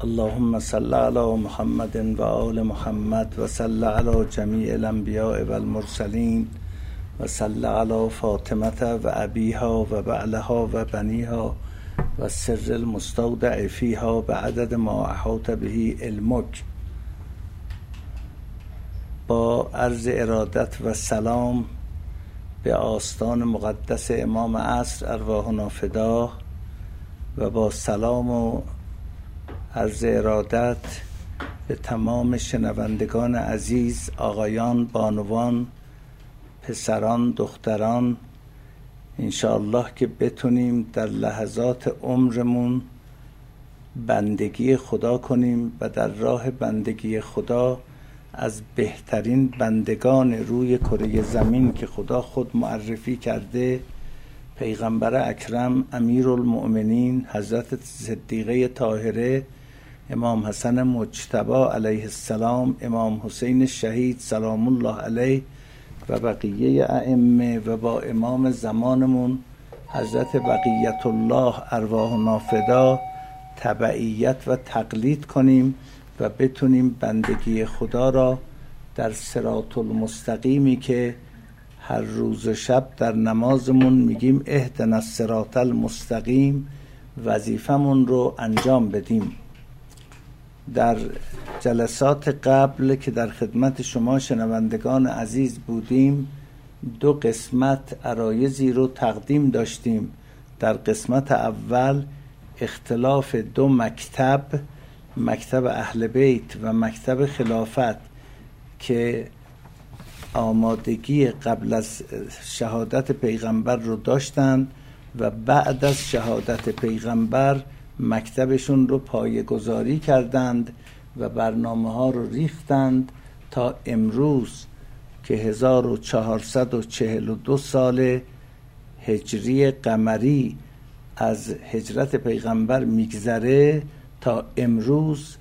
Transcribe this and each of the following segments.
اللهم صل علی محمد و آل محمد و صل علی جمیع الانبیاء و المرسلین و صل علی فاطمه و ابیها و بعلها و بنیها و سر المستودع فیها بعدد ما احاط به علمک. با عرض ارادت و سلام به آستان مقدس امام عصر ارواحنا فدا و با سلام و عرض ارادت به تمام شنوندگان عزیز، آقایان، بانوان، پسران، دختران، انشاءالله که بتونیم در لحظات عمرمون بندگی خدا کنیم و در راه بندگی خدا از بهترین بندگان روی کره زمین که خدا خود معرفی کرده، پیغمبر اکرم امیرالمؤمنین حضرت صدیقه طاهره، امام حسن مجتبی علیه السلام، امام حسین شهید سلام الله علیه و بقیه ائمه و با امام زمانمون حضرت بقیت الله ارواحنا فدا تبعیت و تقلید کنیم و بتونیم بندگی خدا را در صراط المستقیمی که هر روز و شب در نمازمون میگیم اهدنا الصراط المستقیم، وظیفمون رو انجام بدیم. در جلسات قبل که در خدمت شما شنوندگان عزیز بودیم، دو قسمت عرایضی رو تقدیم داشتیم. در قسمت اول اختلاف دو مکتب، مکتب اهل بیت و مکتب خلافت، که آمادگی قبل از شهادت پیغمبر رو داشتن و بعد از شهادت پیغمبر مکتبشون رو پایه‌گذاری کردند و برنامه ها رو ریختند تا امروز که 1442 سال هجری قمری از هجرت پیغمبر میگذره، تا امروز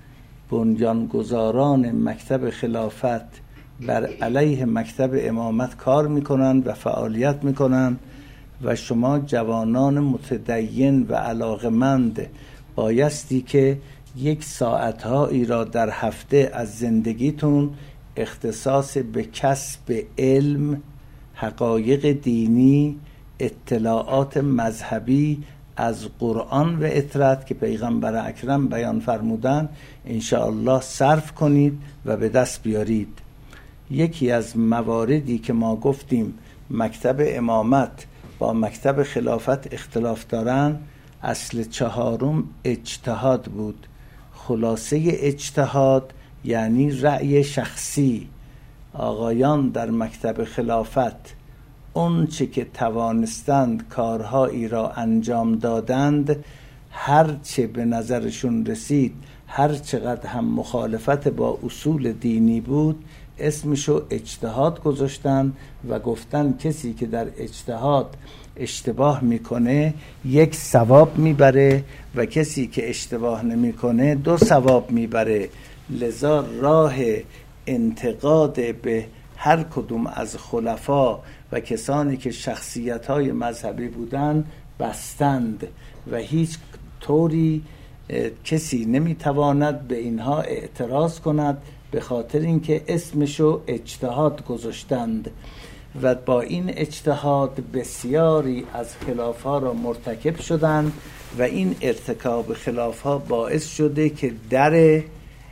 بنیانگذاران مکتب خلافت بر علیه مکتب امامت کار میکنن و فعالیت میکنن و شما جوانان متدین و علاقمند بایستی که یک ساعتهایی را در هفته از زندگیتون اختصاص به کسب علم، حقایق دینی، اطلاعات مذهبی از قرآن و اطرت که پیغمبر اکرم بیان فرمودن انشاءالله صرف کنید و به دست بیارید. یکی از مواردی که ما گفتیم مکتب امامت با مکتب خلافت اختلاف دارن، اصل چهارم اجتهاد بود. خلاصه اجتهاد یعنی رأی شخصی. آقایان در مکتب خلافت اون چه که توانستند کارهایی را انجام دادند، هر چه به نظرشون رسید، هر چقدر هم مخالفت با اصول دینی بود، اسمشو اجتهاد گذاشتن و گفتن کسی که در اجتهاد اشتباه میکنه یک ثواب میبره و کسی که اشتباه نمیکنه 2 ثواب میبره. لذا راه انتقاد به هر کدوم از خلفا و کسانی که شخصیت‌های مذهبی بودن بستند و هیچ طوری کسی نمیتواند به اینها اعتراض کند، به خاطر اینکه اسمشو اجتهاد گذاشتند و با این اجتهاد بسیاری از خلاف‌ها را مرتکب شدند و این ارتکاب خلاف‌ها باعث شده که در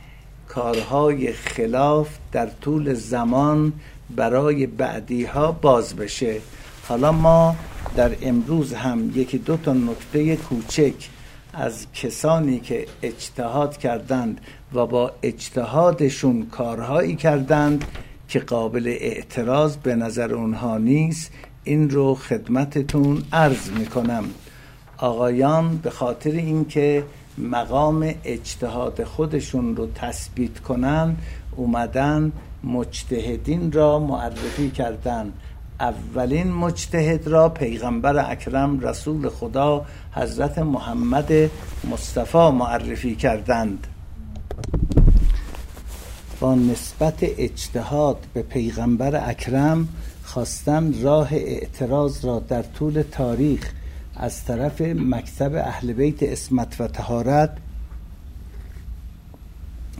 کارهای خلاف در طول زمان برای بعدی‌ها باز بشه. حالا ما در امروز هم 1-2 تا نکته کوچک از کسانی که اجتهاد کردند و با اجتهادشون کارهایی کردند که قابل اعتراض به نظر اونها نیست، این رو خدمتتون عرض میکنم. آقایان به خاطر اینکه مقام اجتهاد خودشون رو تثبیت کنن، اومدن مجتهدین را معرفی کردن. اولین مجتهد را پیغمبر اکرم رسول خدا حضرت محمد مصطفی معرفی کردند. با نسبت اجتهاد به پیغمبر اکرم خواستن راه اعتراض را در طول تاریخ از طرف مکتب اهل بیت عصمت و طهارت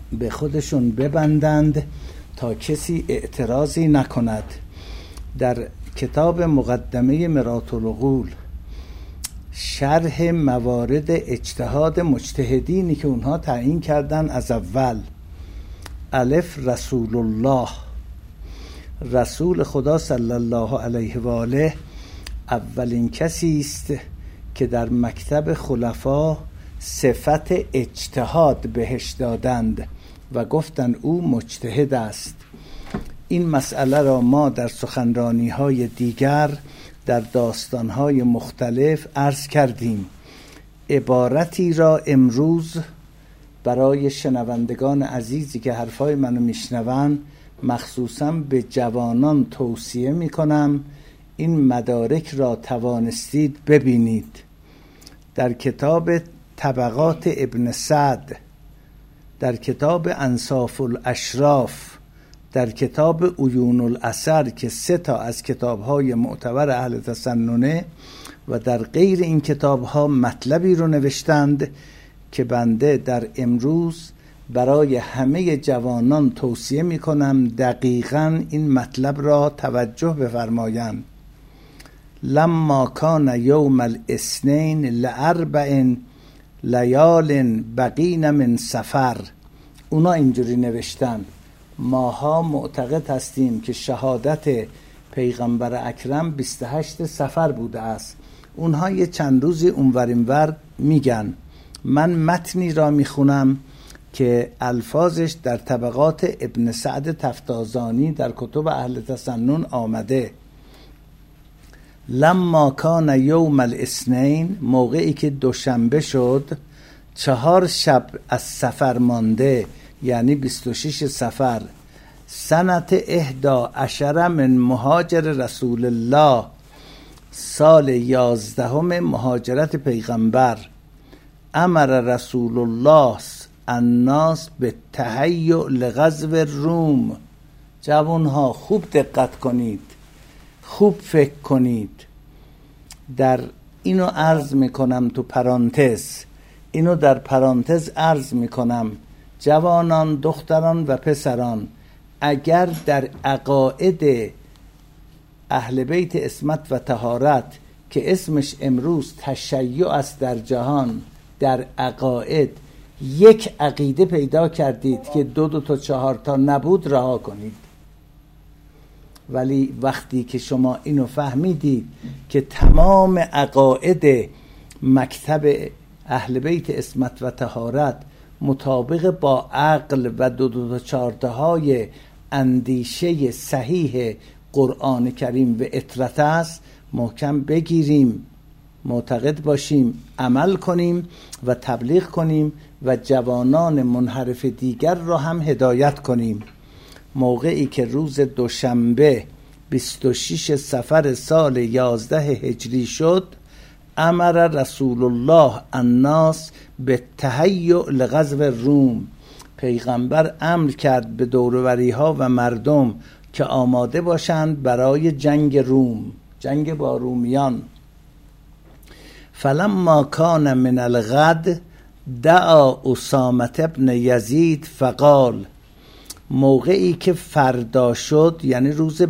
به خودشون ببندند تا کسی اعتراضی نکند. در کتاب مقدمه مرآة العقول شرح موارد اجتهاد مجتهدینی که اونها تعیین کردن از اول: الف رسول الله، رسول خدا صلی الله علیه و آله اولین کسی است که در مکتب خلفا صفت اجتهاد بهش دادند و گفتند او مجتهد است. این مسئله را ما در سخنرانی‌های دیگر در داستان‌های مختلف عرض کردیم. عبارتی را امروز برای شنوندگان عزیزی که حرفای منو میشنون، مخصوصاً به جوانان توصیه میکنم این مدارک را توانستید ببینید. در کتاب طبقات ابن سعد، در کتاب انصاف الاشراف، در کتاب عیون الاثر که 3 از کتاب‌های معتبر اهل تسننه و در غیر این کتاب‌ها مطلبی رو نوشتند که بنده در امروز برای همه جوانان توصیه می‌کنم دقیقاً این مطلب را توجه بفرمایند. لما کان یوم الاثنین لاربع لیال بقین من سفر، اونا اینجوری نوشتن: ماها معتقد هستیم که شهادت پیغمبر اکرم 28 سفر بوده است. اونها یه چند روزی اونور اینور میگن. من متنی را میخونم که الفاظش در طبقات ابن سعد تفتازانی در کتب اهل تسنن آمده. لما کان یوم الاثنین، موقعی که دوشنبه شد، 4 شب از سفر مانده، یعنی 26 سفر، سنت 11 من مهاجر رسول الله، سال 11 مهاجرت پیغمبر، امر رسول الله الناس به تهیع لغزو روم. جوانها خوب دقت کنید، خوب فکر کنید. در اینو عرض میکنم تو پرانتز، اینو در پرانتز عرض میکنم جوانان، دختران و پسران، اگر در عقاید اهل بیت عصمت و طهارت که اسمش امروز تشیع است در جهان، در عقاید یک عقیده پیدا کردید که 2 تا 4 تا نبود، رها کنید. ولی وقتی که شما اینو فهمیدید که تمام عقاید مکتب اهل بیت عصمت و طهارت مطابق با عقل و 2 تا 4 تاهای اندیشه صحیح قرآن کریم و اطرت است، محکم بگیریم، معتقد باشیم، عمل کنیم و تبلیغ کنیم و جوانان منحرف دیگر را هم هدایت کنیم. موقعی که روز دوشنبه 26 سفر سال 11 هجری شد، امر رسول الله الناس به تهیع لغزو روم، پیغمبر امر کرد به دوروری ها و مردم که آماده باشند برای جنگ روم، جنگ با رومیان. فلما کان من الغد دعا اسامه بن یزید فقال، موقعی که فردا شد، یعنی روز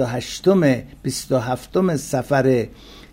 27 سفر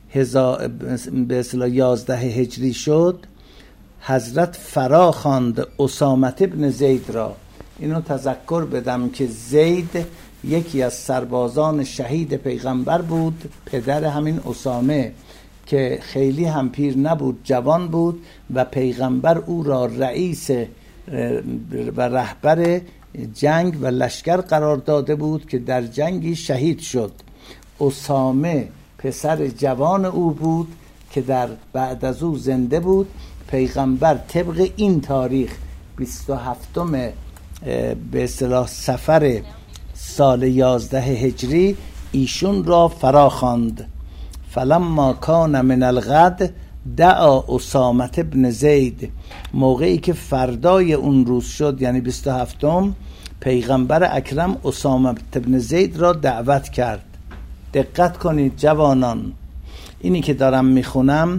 11 هجری شد، حضرت فرا خواند اسامه بن زید را. اینو تذکر بدم که زید یکی از سربازان شهید پیغمبر بود، پدر همین اسامه که خیلی هم پیر نبود، جوان بود و پیغمبر او را رئیس و رهبر جنگ و لشکر قرار داده بود که در جنگی شهید شد. اسامه پسر جوان او بود که در بعد از او زنده بود. پیغمبر طبق این تاریخ 27 به اصطلاح سفر سال 11 هجری ایشون را فرا خواند. فلما کان من الغد دعا اسامه بن زید، موقعی که فردای اون روز شد یعنی 27م، پیغمبر اکرم اسامه بن زید را دعوت کرد. دقت کنید جوانان، اینی که دارم میخونم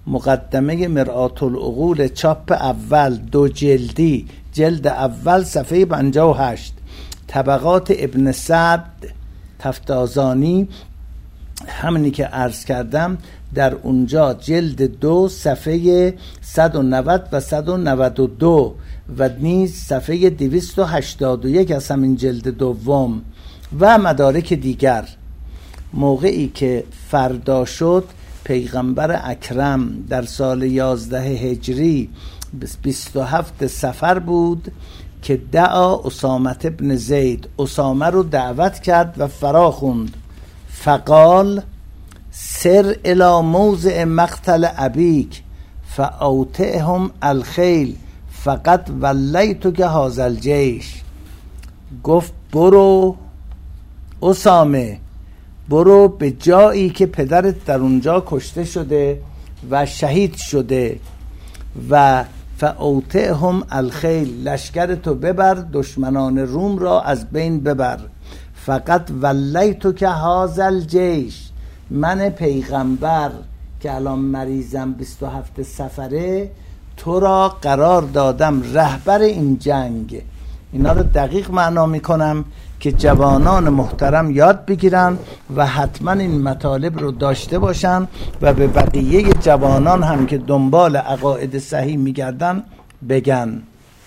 مقدمه مرآت العقول چاپ اول 2 جلدی، جلد اول صفحه 58. طبقات ابن سعد تفتازانی همینی که عرض کردم در اونجا جلد 2 صفحه 190 و 192 و نیز صفحه 281 از همین جلد دوم و مدارک دیگر. موقعی که فردا شد پیغمبر اکرم در سال 11 هجری 27 صفر بود که دعا اسامه بن زید، اسامه رو دعوت کرد و فرا خوند. فقال سر الى موضع مقتل ابیک فاوطئهم الخیل فقط ولیتک هذا الجیش. گفت برو اسامه، برو به جایی که پدرت در اونجا کشته شده و شهید شده و فاوطئهم الخیل، لشکرتو ببر، دشمنان روم را از بین ببر. فقط ولیتک هذا الجیش، من پیغمبر که الان مریضم 27 صفره تو را قرار دادم رهبر این جنگ. اینا رو دقیق معنا میکنم که جوانان محترم یاد بگیرن و حتما این مطالب رو داشته باشن و به بقیه جوانان هم که دنبال عقاید صحیح میگردن بگن.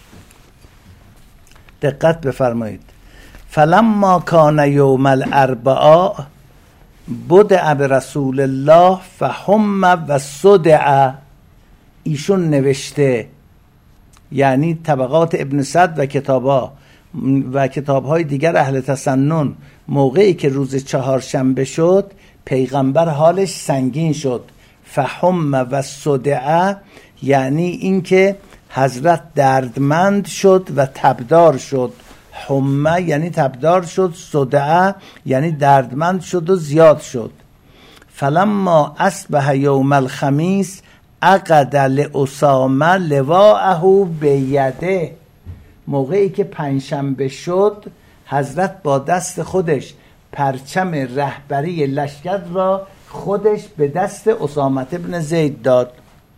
دقت بفرمایید. فلما کان یوم الاربعاء بدع برسول الله فهم و صدع. ایشون نوشته، یعنی طبقات ابن سعد و کتاب‌های دیگر اهل تسنن، موقعی که روز چهارشنبه شد پیغمبر حالش سنگین شد. فهم و صدع یعنی اینکه حضرت دردمند شد و تبدار شد. حمه یعنی تبدار شد، صدع یعنی دردمند شد و زیاد شد. فلما اصبح یوم الخمیس عقد لاسامه لواءه بیده. موقعی که پنجشنبه شد حضرت با دست خودش پرچم رهبری لشکر را خودش به دست اسامه بن زید داد.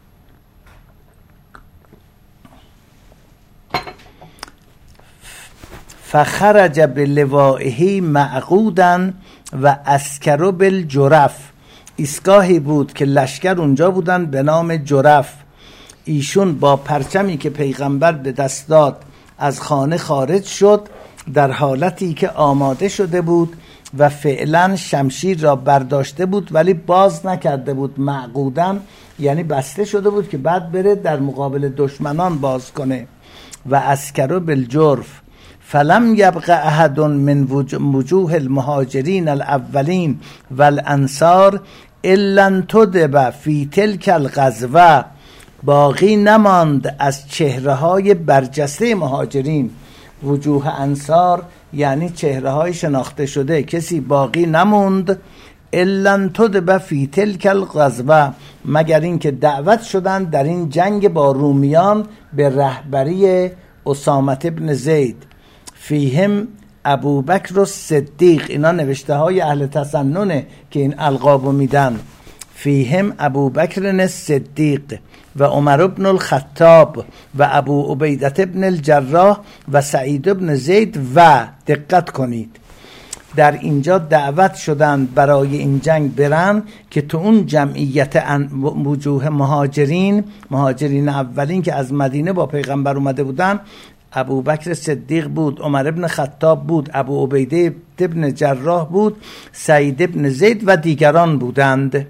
فخرج بلوائه معقودا و اسکر بالجرف. ایستگاهی بود که لشکر اونجا بودن به نام جرف. ایشون با پرچمی که پیغمبر به دست داد از خانه خارج شد در حالتی که آماده شده بود و فعلا شمشیر را برداشته بود ولی باز نکرده بود. معقودن یعنی بسته شده بود که بعد بره در مقابل دشمنان باز کنه. و اسکر بالجرف. فلم یبق احد من وجوه المهاجرین الاولین والانصار الا انتدب فی تلک الغزوه. باقی نماند از چهره های برجسته مهاجرین، وجوه انصار یعنی چهره های شناخته شده، کسی باقی نموند الا انتدب فی تلک الغزوه، مگر اینکه دعوت شدند در این جنگ با رومیان به رهبری اسامه بن زید. فیهم ابوبکر الصدیق، اینا نوشته های اهل تسننه که این القابو میدن. فیهم ابوبکر الصدیق و عمر بن الخطاب و ابو عبیده بن الجراح و سعید بن زید و دقت کنید در اینجا دعوت شدند برای این جنگ برن که تو اون جمعیت وجوه مهاجرین اولین که از مدینه با پیغمبر اومده بودن ابوبکر صدیق بود، عمر بن خطاب بود، ابو عبیده بن جراح بود، سعید بن زید و دیگران بودند.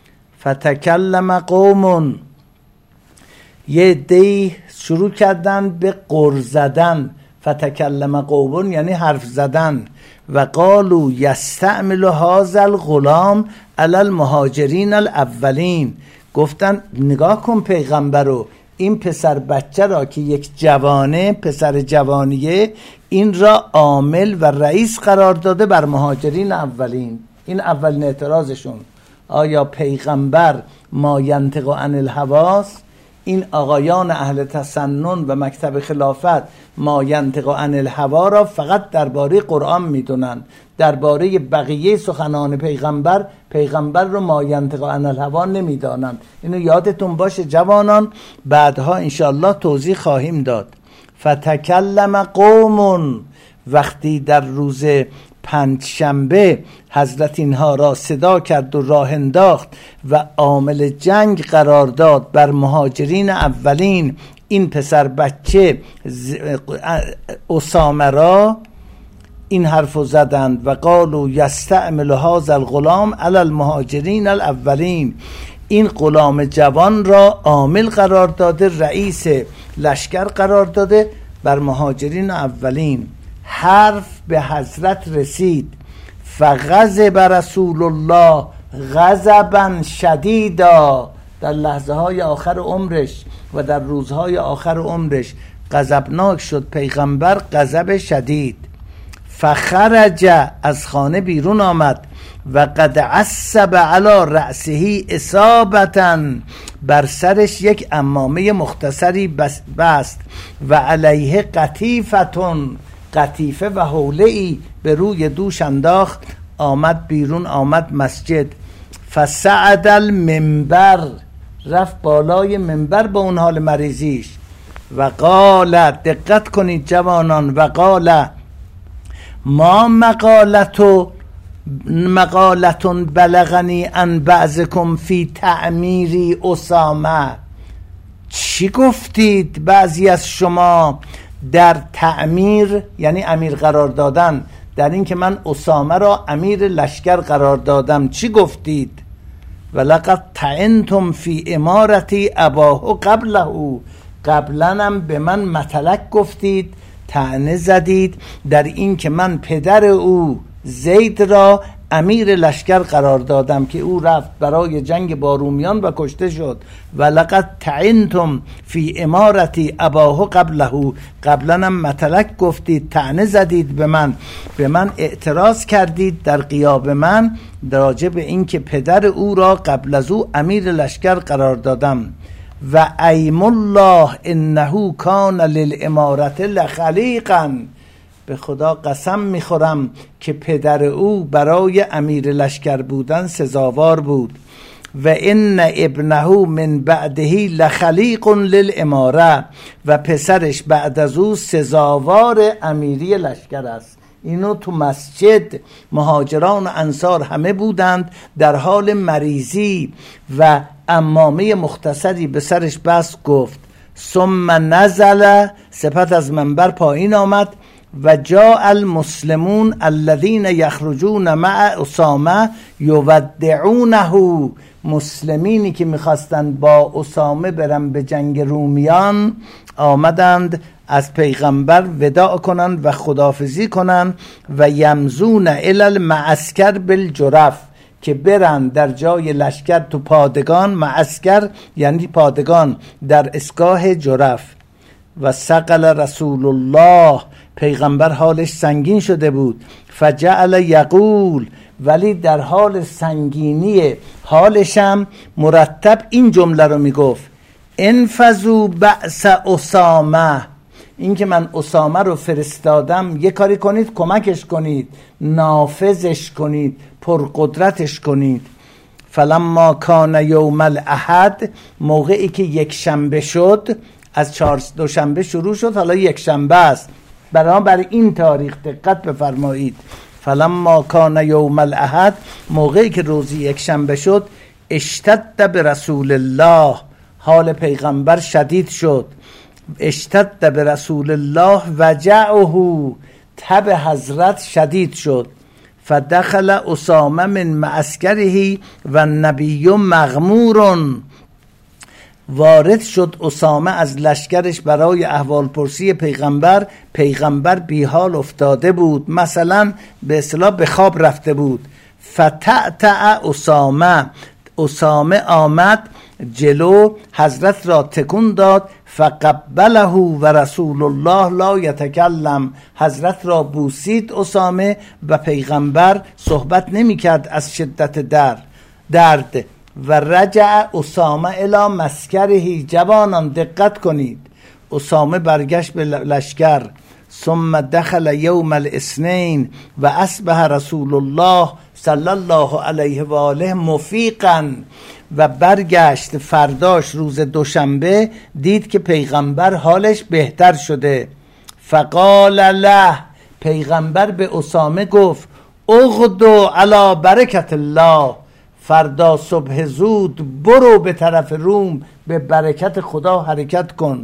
فتکلم قوم، یه دی شروع کردن به غر زدن. فتکلم قوم یعنی حرف زدن. و قالوا یستعمل هذا الغلام علی المهاجرین الاولین. گفتن نگاه کن پیغمبرو، این پسر بچه را که یک جوانه، پسر جوانیه، این را عامل و رئیس قرار داده بر مهاجرین اولین. این اولین اعتراضشون. آیا پیغمبر ما ینطق عن الهوی؟ این آقایان اهل تسنن و مکتب خلافت ما ینطق عن الهوی را فقط درباره قرآن میدونن، درباره بقیه سخنان پیغمبر رو ما ینطق عن الهوا نمیدانند. اینو یادتون باشه جوانان، بعدها انشاءالله توضیح خواهیم داد. فتکلم قوم، وقتی در روز پنجشنبه حضرت اینها را صدا کرد و راه انداخت و عامل جنگ قرار داد بر مهاجرین اولین، این پسر بچه اسامه را این حرفو زدند و قالوا یستعمل هذا الغلام علی المهاجرین الاولین، این غلام جوان را عامل قرار داده، رئیس لشکر قرار داده بر مهاجرین اولین. حرف به حضرت رسید، فغضب رسول الله غضبا شدیدا، در لحظه های آخر عمرش و در روزهای آخر عمرش غضبناک شد پیغمبر، غضب شدید. فخرج، از خانه بیرون آمد، و قد عصب علی رأسه اصابتا، بر سرش یک عمامه مختصری بست، و علیه قطیفتون، قطیفه و حوله‌ای به روی دوش انداخت، آمد بیرون، آمد مسجد. فصعد المنبر، رفت بالای منبر با اون حال مریضیش، و قال، دقت کنید جوانان، و قال ما مقالتون بلغنی ان بعضکم فی تعمیری اسامه، چی گفتید بعضی از شما در تعمیر، یعنی امیر قرار دادن، در این که من اسامه را امیر لشکر قرار دادم، چی گفتید؟ ولقد طعنتم فی امارتی اباه قبله، قبلنم به من مطلق گفتید، طعنه زدید در این که من پدر او زید را امیر لشکر قرار دادم که او رفت برای جنگ با رومیان و کشته شد. ولقد طعنتم فی امارتی اباه قبله، قبلنم مطلق گفتید، طعنه زدید به من اعتراض کردید در غیاب من راجع به این که پدر او را قبل از او امیر لشکر قرار دادم. و ایم الله انه کان للامارت لخلیقا، به خدا قسم میخورم که پدر او برای امیر لشکر بودن سزاوار بود. و ان ابنه من بعده لخلیق للاماره، و پسرش بعد از او سزاوار امیری لشکر است. اینو تو مسجد مهاجران و انصار همه بودند، در حال مریضی و عمامه مختصری به سرش بس، گفت ثم نزل، سپس از منبر پایین آمد، و جاء المسلمون الذين يخرجون مع اسامه يودعونه، مسلمینی که میخواستند با اسامه برن به جنگ رومیان آمدند از پیغمبر وداع کنند و خداحافظی کنند، و یمزون الی المعسکر بالجرف، که برن در جای لشکر تو پادگان، معسکر یعنی پادگان، در اسگاه جرف. و ثقل رسول الله، پیغمبر حالش سنگین شده بود، فجعل یقول، ولی در حال سنگینی حالشم مرتب این جمله رو میگفت، انفذوا بأس اسامه، این که من اسامه رو فرستادم یه کاری کنید، کمکش کنید، نافذش کنید، پرقدرتش کنید. فلما کان یوم الاحد، موقعی که یک شنبه شد، از دوشنبه شروع شد، حالا یک شنبه است، برای این تاریخ دقت بفرمایید. فلما کان یوم الاحد، موقعی که روزی یک شنبه شد، اشتد به رسول الله، حال پیغمبر شدید شد. اشتد به رسول الله وجعه، تب حضرت شدید شد. فدخل اسامه من معسکره و النبی مغمور، وارد شد اسامه از لشکرش برای احوال پرسی پیغمبر بی حال افتاده بود، مثلا به اصطلاح به خواب رفته بود. فتعتع اسامه آمد جلو حضرت را تکون داد، فقبله و رسول الله لا یتکلم، حضرت را بوسید اسامه و پیغمبر صحبت نمی کرد از شدت درد. و رجع اسامه الی مسکره، جوانان دقت کنید، اسامه برگشت به لشکر. ثم دخل یوم الاثنین و اصبح رسول الله صلی الله علیه و آله مفیقا، و برگشت فرداش روز دوشنبه دید که پیغمبر حالش بهتر شده. فقال له، پیغمبر به اسامه گفت اغدو علی برکت الله، فردا صبح زود برو به طرف روم، به برکت خدا حرکت کن.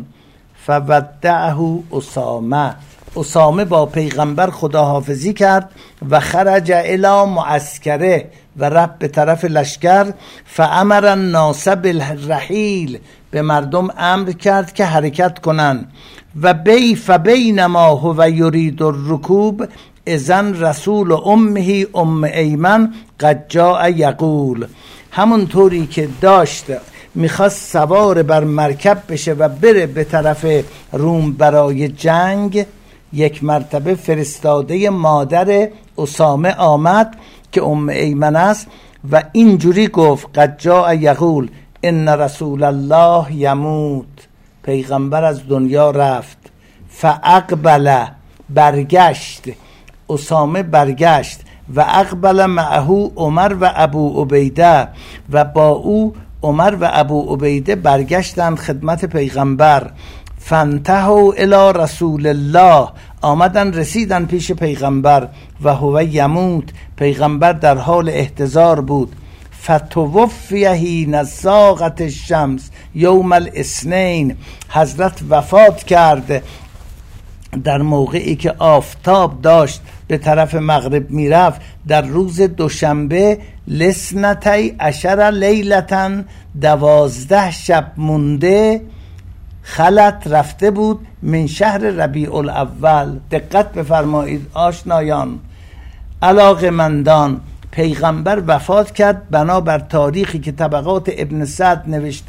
فودعه اسامه، اسامه با پیغمبر خداحافظی کرد و خرج الی معسکره، و رفت به طرف لشکر. فامر الناس بالرحیل، به مردم امر کرد که حرکت کنند. و فبینما هو یرید الرکوب اذن رسول امه ام ایمن قد جاء یقول، همونطوری که داشت میخواست سوار بر مرکب بشه و بره به طرف روم برای جنگ، یک مرتبه فرستاده مادر اسامه آمد که ام ایمن است و اینجوری گفت قد جاء یقول ان رسول الله یموت، پیغمبر از دنیا رفت. فاقبل، برگشت، اسامه برگشت. و اقبل معه عمر و ابو عبیده، و با او عمر و ابو عبیده برگشتند خدمت پیغمبر. فانتهوا الی رسول الله، آمدن رسیدن پیش پیغمبر. و هو یموت، پیغمبر در حال احتضار بود. فتوفی حین زاغت الشمس یوم الاثنین، حضرت وفات کرد در موقعی که آفتاب داشت به طرف مغرب میرفت در روز دوشنبه. لسنتی عشر لیلتن، 12 شب مونده، خلط رفته بود من شهر ربیع الاول. دقت بفرمایید آشنایان علاقه‌مندان، پیغمبر وفات کرد بنابر تاریخی که طبقات ابن سعد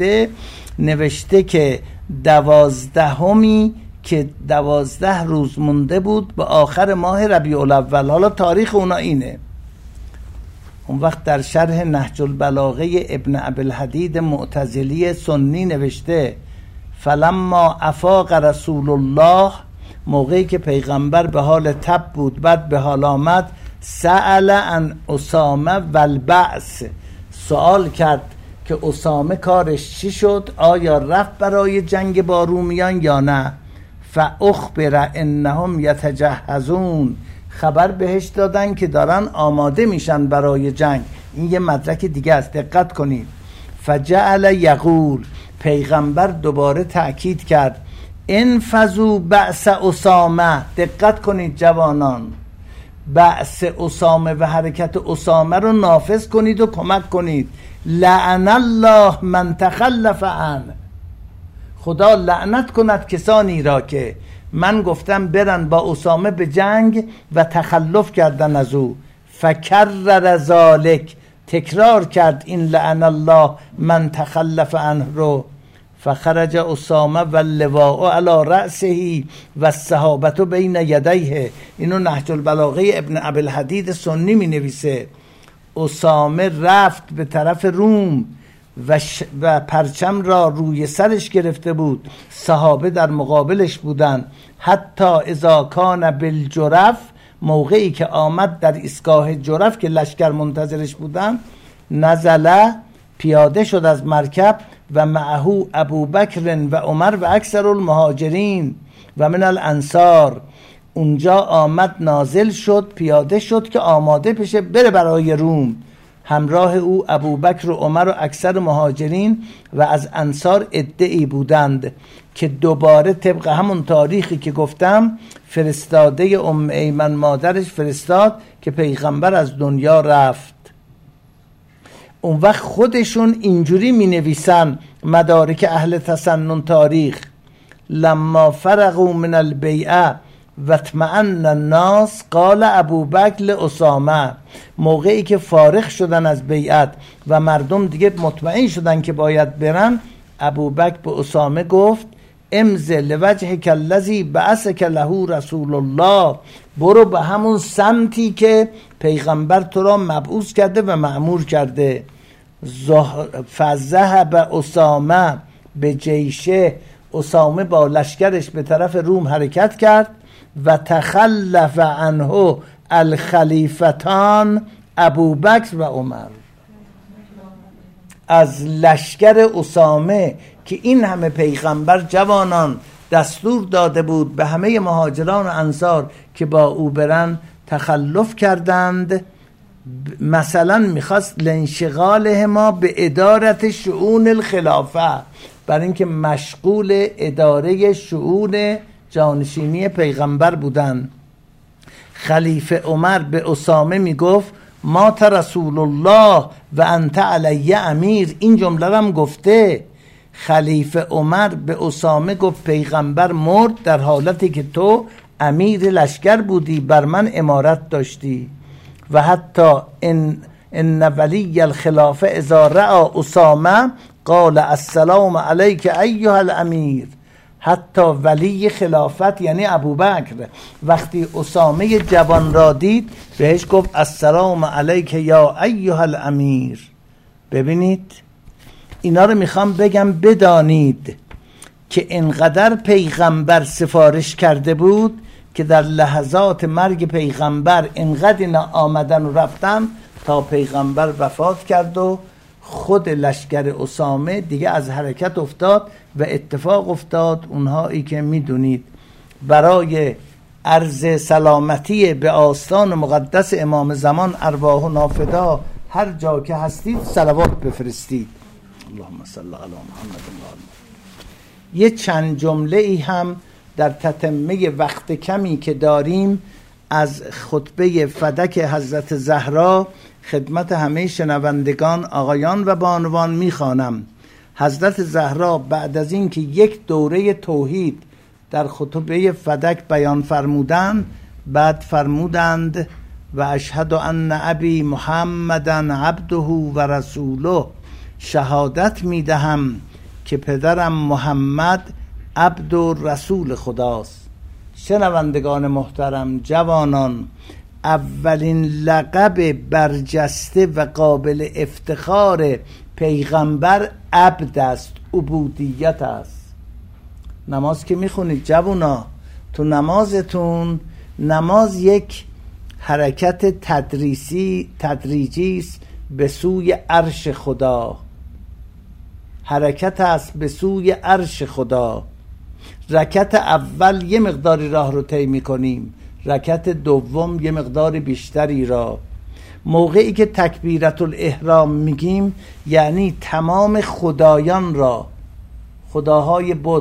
نوشته که 12 که 12 روز مونده بود به آخر ماه ربیع الاول. حالا تاریخ اونا اینه. اون وقت در شرح نهج البلاغه ابن ابوالحدید معتزلی سنی نوشته فلما افاق رسول الله، موقعی که پیغمبر به حال تب بود بعد به حال آمد، سأل عن اسامه و البعث، سوال کرد که اسامه کارش چی شد، آیا رفت برای جنگ با رومیان یا نه. فاخبر انهم یتجهزون، خبر بهش دادن که دارن آماده میشن برای جنگ. این یه مدرک دیگه است، دقت کنید. فجعل یقول، پیغمبر دوباره تأکید کرد انفذوا بعث اسامه. دقت کنید جوانان، بعث اسامه و حرکت اسامه رو نافذ کنید و کمک کنید. لعن الله من تخلف عنه، خدا لعنت کند کسانی را که من گفتم برن با اسامه به جنگ و تخلف کردن از او. فکرر ذالک، تکرار کرد این لعن الله من تخلف عنه رو. فخرج اسامه و اللواء علی رأسه و الصحابة بین یدیه. اینو نهج البلاغه ابن ابوالحدید سنی می نویسه. اسامه رفت به طرف روم و پرچم را روی سرش گرفته بود، صحابه در مقابلش بودن. حتی اذا کان بالجرف، موقعی که آمد در ایستگاه جرف که لشکر منتظرش بودن، نزله، پیاده شد از مرکب و معه ابوبکر و عمر و اکثر المهاجرین و من الانصار. اونجا آمد نازل شد، پیاده شد که آماده بشه بره برای روم. همراه او ابوبکر و عمر و اکثر مهاجرین و از انصار عده‌ای بودند که دوباره طبق همون تاریخی که گفتم فرستاده ام ایمن مادرش فرستاد که پیغمبر از دنیا رفت. اون وقت خودشون اینجوری می نویسن مدارک اهل تسنن تاریخ: لما فرغوا من البیعه و اطمأن الناس قال ابوبکر لاسامه، موقعی که فارغ شدن از بیعت و مردم دیگه مطمئن شدن که باید برن، ابوبکر به اسامه گفت امضی لوجهک الذی بعثک له رسول الله، برو به همون سمتی که پیغمبر تو را مبعوث کرده و مأمور کرده. فذهب اسامه به جیشه، اسامه با لشکرش به طرف روم حرکت کرد و تخلف عنه الخلیفتان ابوبکر و عمر. از لشکر اسامه که این همه پیغمبر جوانان دستور داده بود به همه مهاجران و انصار که با او برن، تخلف کردند. مثلا میخواست لانشغالهما به ادارت شؤون الخلافه، برای اینکه مشغول اداره شؤون جانشینی پیغمبر بودن. خلیفه عمر به اسامه میگفت مات رسول الله و انت علی امیر. این جمله رو هم گفته. خلیفه عمر به اسامه گفت پیغمبر مرد در حالتی که تو امیر لشکر بودی، بر من امارت داشتی. و حتی ان ولی الخلافه اذا رأى اسامه قال السلام علیک ایها الامیر. حتی ولی خلافت یعنی ابوبکر وقتی اسامه جوان را دید بهش گفت السلام علیک یا ایها الامیر. ببینید اینا رو میخوام بگم بدانید که انقدر پیغمبر سفارش کرده بود که در لحظات مرگ پیغمبر انقدر اینا آمدن و رفتن تا پیغمبر وفات کرد و خود لشکر اسامه دیگه از حرکت افتاد و اتفاق افتاد اونهایی که میدونید. برای عرض سلامتی به آستان مقدس امام زمان ارواح نافدا هر جا که هستید صلوات بفرستید. اللهم صل علی محمد. یه چند جمله ای هم در تتمه وقت کمی که داریم از خطبه فدک حضرت زهرا خدمت همه شنوندگان آقایان و بانوان میخوانم. حضرت زهرا بعد از این که یک دوره توحید در خطبه فدک بیان فرمودند، بعد فرمودند و اشهد ان ابی محمدن عبده و رسوله، شهادت میدهم که پدرم محمد عبد و رسول خداست. شنوندگان محترم، جوانان، اولین لقب برجسته و قابل افتخار پیغمبر عبد است، عبودیت است. نماز که میخونید جوانا، تو نمازتون، نماز یک حرکت تدریجی است به سوی عرش خدا، حرکت است به سوی عرش خدا. رکعت اول یه مقداری راه رو طی میکنیم، رکعت دوم یه مقدار بیشتری را. موقعی که تکبیرت الاحرام میگیم یعنی تمام خدایان را، خداهای بت،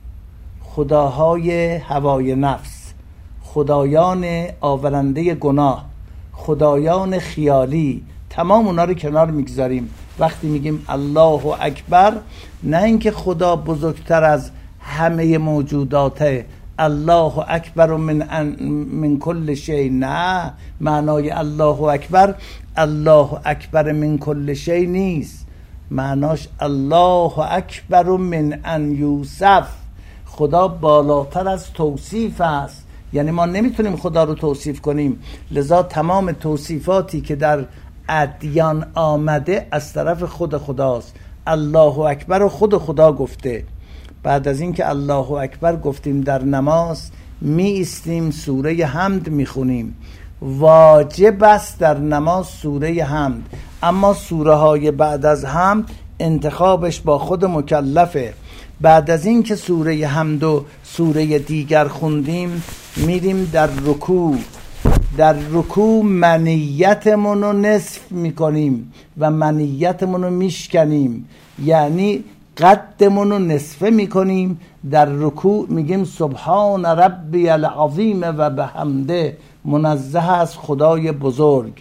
خداهای هوای نفس، خدایان آورنده گناه، خدایان خیالی، تمام اونا رو کنار میگذاریم. وقتی میگیم الله اکبر، نه اینکه خدا بزرگتر از همه موجوداته، الله اکبر من کل شیء، نه، معنای الله اکبر الله اکبر من کل شیء نیست، معناش الله اکبر من ان یوصف، خدا بالاتر از توصیف است. یعنی ما نمیتونیم خدا رو توصیف کنیم، لذا تمام توصیفاتی که در ادیان آمده از طرف خود خداست. الله اکبر و خود خدا گفته. بعد از این که الله اکبر گفتیم در نماز می ایستیم، سوره حمد می خونیم. واجب است در نماز سوره حمد، اما سوره های بعد از حمد انتخابش با خود مکلفه. بعد از این که سوره حمد و سوره دیگر خوندیم میریم در رکوع. در رکوع منیتمون رو نصف میکنیم و منیتمون رو میشکنیم، یعنی قدمون رو نصفه میکنیم. در رکوع میگیم سبحان ربی العظیم و بحمده، منزه از خدای بزرگ.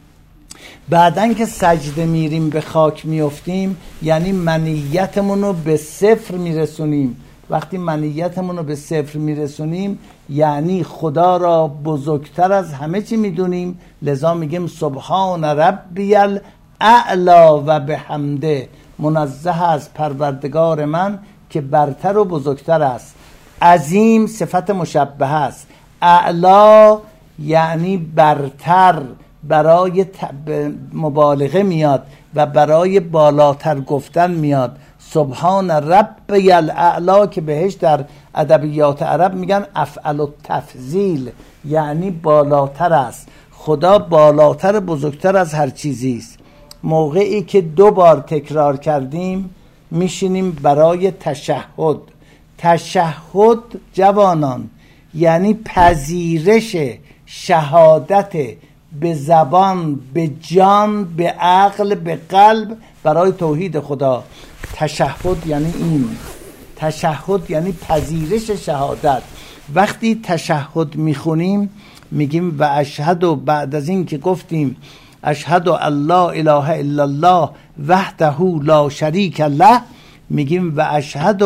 بعدن که سجده میریم به خاک میافتیم، یعنی منیتمون رو به صفر میرسونیم. وقتی منیتمون رو به صفر میرسونیم یعنی خدا را بزرگتر از همه چی میدونیم، لذا میگیم سبحان ربی الاعلی و بحمده، منزه از پروردگار من که برتر و بزرگتر است. عظیم صفت مشبهه است، اعلا یعنی برتر، برای مبالغه میاد و برای بالاتر گفتن میاد. سبحان ربی الاعلی که بهش در ادبیات عرب میگن افعل التفضیل، یعنی بالاتر است. خدا بالاتر، بزرگتر از هر چیزی است. موقعی که 2 بار تکرار کردیم میشینیم برای تشهد. تشهد جوانان یعنی پذیرش شهادت به زبان، به جان، به عقل، به قلب برای توحید خدا. تشهد یعنی این، تشهد یعنی پذیرش شهادت. وقتی تشهد میخونیم میگیم و اشهد، و بعد از این که گفتیم اشهد ان لا اله الا الله وحده لا شریک له، میگیم و اشهد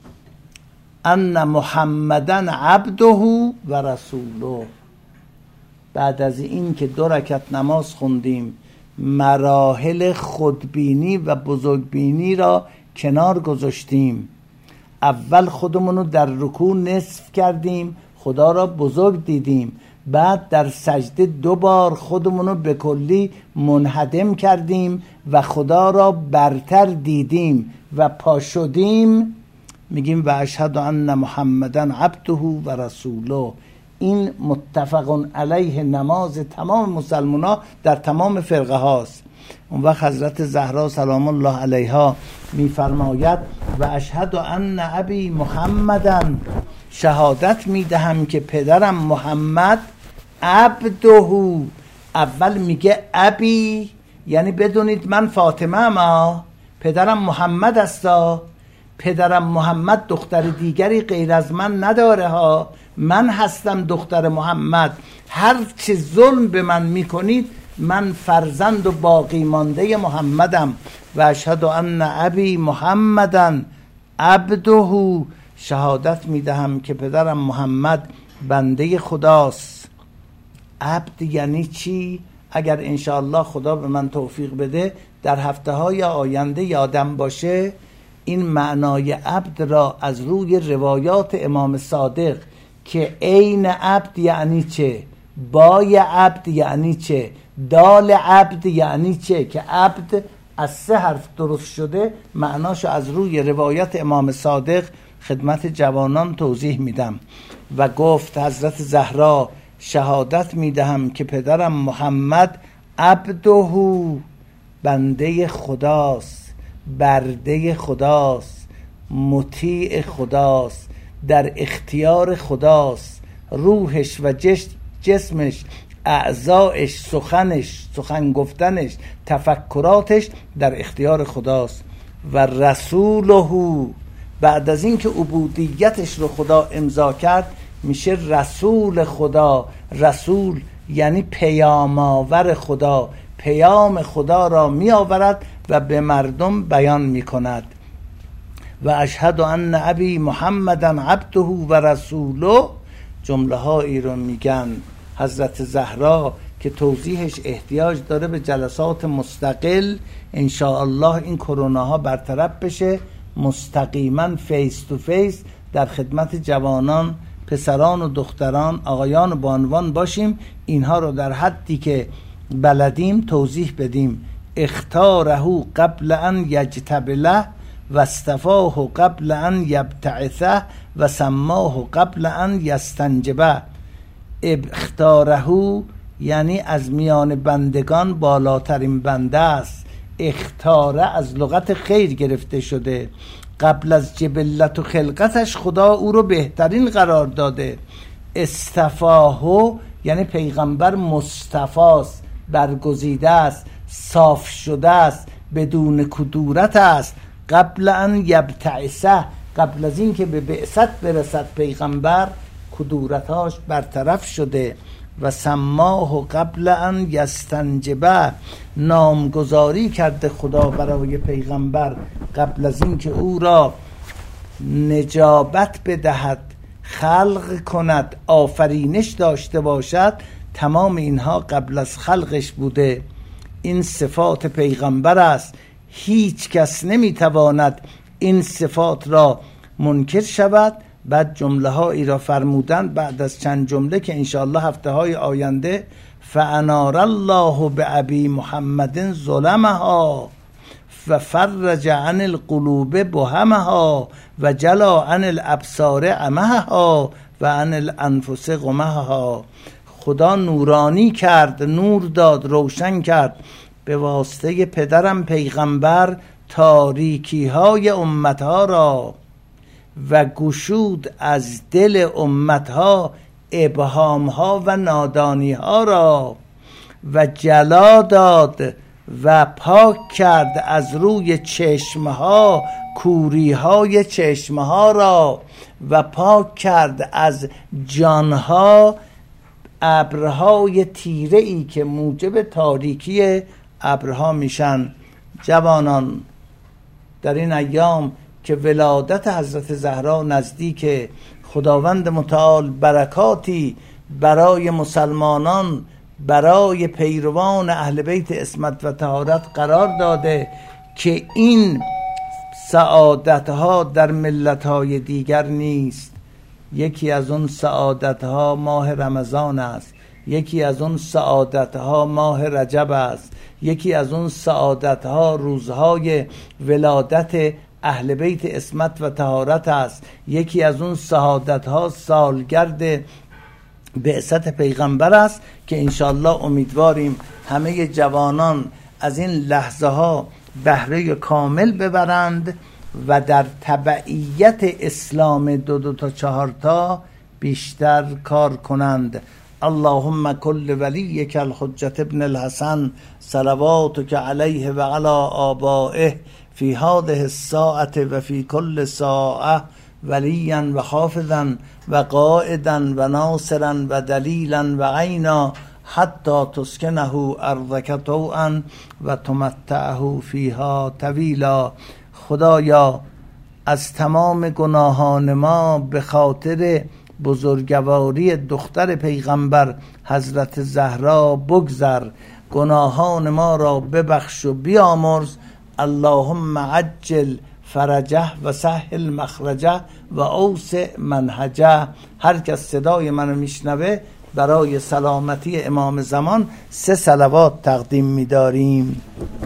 ان محمدن عبده و رسوله. بعد از این که 2 رکعت نماز خوندیم، مراحل خودبینی و بزرگبینی را کنار گذاشتیم. اول خودمونو در رکوع نصف کردیم، خدا را بزرگ دیدیم. بعد در سجده 2 بار خودمونو به کلی منهدم کردیم و خدا را برتر دیدیم و پا شدیم. میگیم و اشهد ان محمدن عبده و رسوله. این متفق علیه نماز تمام مسلمان‌ها در تمام فرقه هاست. اون وقت حضرت زهرا سلام الله علیها میفرماید و اشهد ان ابی محمدن، شهادت میدهم که پدرم محمد عبده. اول میگه ابی، یعنی بدونید من فاطمه ام، پدرم محمد استا. پدرم محمد دختر دیگری غیر از من نداره ها، من هستم دختر محمد. هر چه ظلم به من میکنید، من فرزند و باقی مانده محمدم. و اشهد ان ابی محمدن عبده، شهادت میدهم که پدرم محمد بنده خداست. عبد یعنی چی؟ اگر انشاءالله خدا به من توفیق بده در هفته‌های آینده یادم باشه، این معنای عبد را از روی روایات امام صادق که عین عبد یعنی چه، بای عبد یعنی چه، دال عبد یعنی چه، که عبد از 3 حرف درست شده، معناشو از روی روایت امام صادق خدمت جوانان توضیح میدم. و گفت حضرت زهرا شهادت میدهم که پدرم محمد عبده، بنده خداست، برده خداست، مطیع خداست، در اختیار خداست. روحش و جسمش، اعضایش، سخن گفتنش، تفکراتش در اختیار خداست. و رسوله، بعد از این که عبودیتش رو خدا امضا کرد میشه رسول خدا. رسول یعنی پیام آور خدا، پیام خدا را می آورد و به مردم بیان می کند. و اشهد ان ابی محمدن عبده و رسوله، جمله هایی رو میگن حضرت زهرا که توضیحش احتیاج داره به جلسات مستقل. انشاءالله این کرونا ها برطرف بشه، مستقیما فیس تو فیس در خدمت جوانان، پسران و دختران، آقایان و بانوان باشیم. اینها رو در حدی که بلدیم توضیح بدیم. اختاره قبل ان یجتبله و استفاه قبل ان یبتعثه و سماه قبل ان یستنجبه. اختاره یعنی از میان بندگان بالاترین بنده است. اختاره از لغت خیر گرفته شده. قبل از جبلت و خلقتش خدا او رو بهترین قرار داده. استفاه یعنی پیغمبر مصطفاست، برگزیده است، صاف شده است، بدون کدورت است. قبل ان یبتعثه، قبل از این که به بعثت برسد پیغمبر کدورتاش برطرف شده. و سماه قبل ان یستنجبه، نامگذاری کرده خدا برای پیغمبر قبل از این که او را نجابت بدهد، خلق کند، آفرینش داشته باشد. تمام اینها قبل از خلقش بوده. این صفات پیغمبر است. هیچ کس نمیتواند این صفات را منکر شود. بعد جمله هایی را فرمودن بعد از چند جمله که انشاءالله هفته های آینده فانار الله به ابی محمد ظلمها، و فرج عن القلوب بهمها و جلا عن الابصار عمها و عن الانفس غمها. خدا نورانی کرد، نور داد، روشن کرد به واسطه پدرم پیغمبر تاریکی های امتها را و گشود از دل امتها ابهام ها و نادانی ها را و جلا داد و پاک کرد از روی چشمها کوری های چشمها را و پاک کرد از جانها ابرهای تیره ای که موجب تاریکی ابرها میشن. جوانان، در این ایام که ولادت حضرت زهرا نزدیک، خداوند متعال برکاتی برای مسلمانان، برای پیروان اهل بیت عصمت و طهارت قرار داده که این سعادتها در ملتهای دیگر نیست. یکی از اون سعادتها ماه رمضان است، یکی از اون سعادتها ماه رجب است، یکی از اون سعادتها روزهای ولادت اهل بیت عصمت و طهارت است، یکی از اون سعادتها سالگرد بعثت پیغمبر است که انشالله امیدواریم همه جوانان از این لحظه ها بهره کامل ببرند و در تبعیت اسلام 2 تا 4 تا بیشتر کار کنند. اللهم کل ولیک الحجة ابن الحسن صلواتک علیه و علی آبائه فی هذه الساعة و فی کل ساعة ولیا و حافظا و قائدا و ناصرا و دلیلا و عینا حتی تسکنه ارضک طوعا و تمتعه فیها طویلا. خدایا از تمام گناهان ما به خاطر بزرگواری دختر پیغمبر حضرت زهرا بگذر، گناهان ما را ببخش و بیامرز. اللهم عجل فرجه و سهل مخرجه و اوسع منهجه. هر کس صدای منو میشنوه برای سلامتی امام زمان 3 صلوات تقدیم می‌داریم.